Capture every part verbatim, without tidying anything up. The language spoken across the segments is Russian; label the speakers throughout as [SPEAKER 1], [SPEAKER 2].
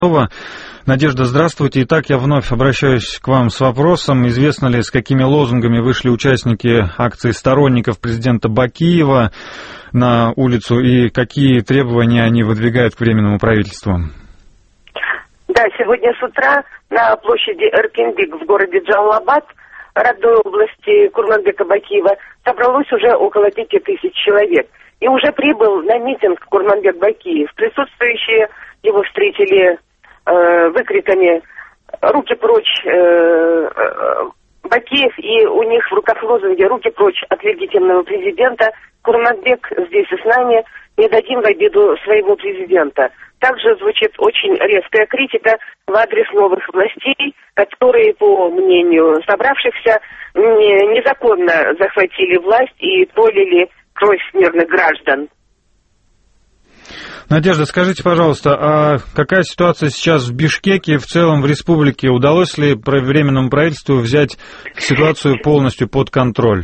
[SPEAKER 1] Надежда, здравствуйте. Итак, я вновь обращаюсь к вам с вопросом. Известно ли, с какими лозунгами вышли участники акции сторонников президента Бакиева на улицу и какие требования они выдвигают к Временному правительству?
[SPEAKER 2] Да, сегодня с утра на площади Эркинбек в городе Джалалабад, родной области Курманбека Бакиева, собралось уже около пяти тысяч человек. И уже прибыл на митинг Курманбек Бакиев. Присутствующие его встретили э, выкриками «Руки прочь, э, э, Бакиев!» И у них в руках лозунги «Руки прочь от легитимного президента! Курманбек здесь и с нами! Не дадим в обиду своего президента!» Также звучит очень резкая критика в адрес новых властей, которые, по мнению собравшихся, незаконно захватили власть и пролили кровь мирных граждан.
[SPEAKER 1] Надежда, скажите, пожалуйста, а какая ситуация сейчас в Бишкеке и в целом в республике? Удалось ли Временному правительству взять ситуацию полностью под контроль?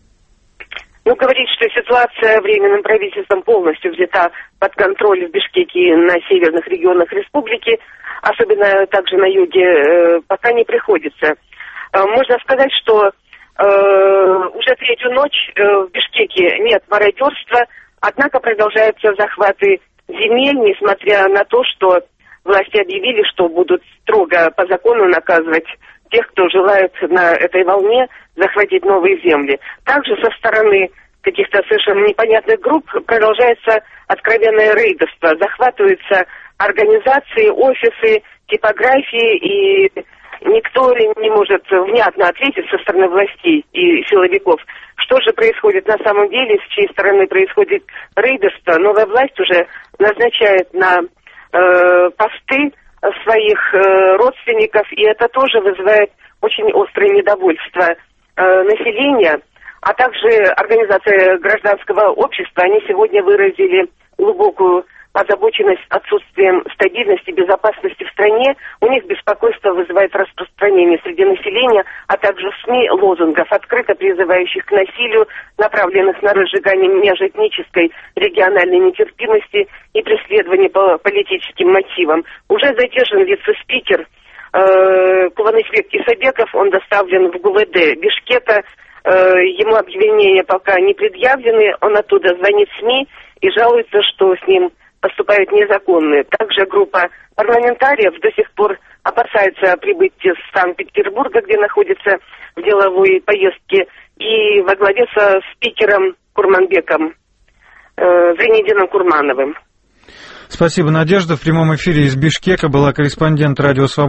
[SPEAKER 2] Ну, говорить, что ситуация Временным правительством полностью взята под контроль в Бишкеке и на северных регионах республики, особенно также на юге, пока не приходится. Можно сказать, что уже третью ночь в Бишкеке нет мародерства, однако продолжаются захваты земель, несмотря на то, что власти объявили, что будут строго по закону наказывать тех, кто желает на этой волне захватить новые земли. Также со стороны каких-то совершенно непонятных групп продолжается откровенное рейдерство. Захватываются организации, офисы, типографии, и никто не может внятно ответить со стороны властей и силовиков, что же происходит на самом деле, с чьей стороны происходит рейдерство. Новая власть уже назначает на э, посты своих э, родственников, и это тоже вызывает очень острое недовольство э, населения, а также организации гражданского общества. Они сегодня выразили глубокую озабоченность отсутствием стабильности и безопасности в стране. У них беспокойство вызывает распространение среди населения, а также в СМИ лозунгов, открыто призывающих к насилию, направленных на разжигание межэтнической региональной нетерпимости и преследование по политическим мотивам. Уже задержан вице-спикер э, Куланышбек Исабеков, он доставлен в ГУВД Бишкека. Э, ему обвинения пока не предъявлены, он оттуда звонит СМИ и жалуется, что с ним поступают незаконные. Также группа парламентариев до сих пор опасается прибыть из Санкт-Петербурга, где находится в деловой поездке, и во главе со спикером Курманбеком э, Зайнидином Курмановым.
[SPEAKER 1] Спасибо, Надежда. В прямом эфире из Бишкека была корреспондент Радио Свобода.